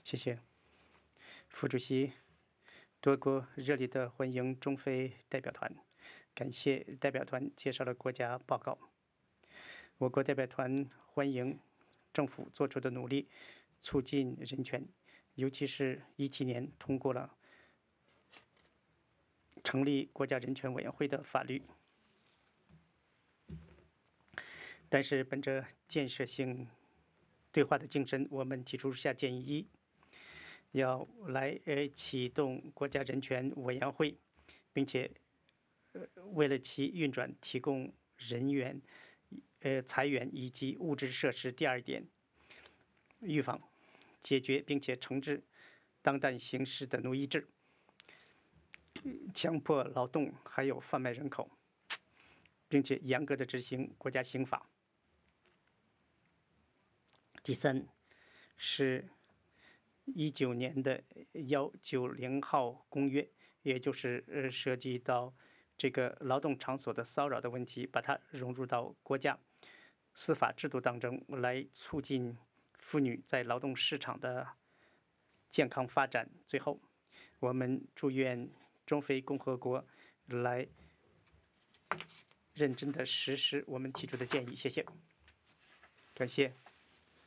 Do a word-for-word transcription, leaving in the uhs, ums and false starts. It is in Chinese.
谢谢，副主席。多国热烈地欢迎中非代表团，感谢代表团介绍了国家报告。我国代表团欢迎政府做出的努力，促进人权，尤其是一七年通过了成立国家人权委员会的法律。但是，本着建设性对话的精神，我们提出如下建议：一，要来呃启动国家人权委员会，并且呃为了其运转提供人员、呃财源以及物质设施。第二点，预防、解决并且惩治当代形势的奴役制、强迫劳动还有贩卖人口，并且严格的执行国家刑法。第三是一九年的幺九零号公约，也就是呃涉及到这个劳动场所的骚扰的问题，把它融入到国家司法制度当中，来促进妇女在劳动市场的健康发展。最后，我们祝愿中非共和国来认真的实施我们提出的建议。谢谢，感谢。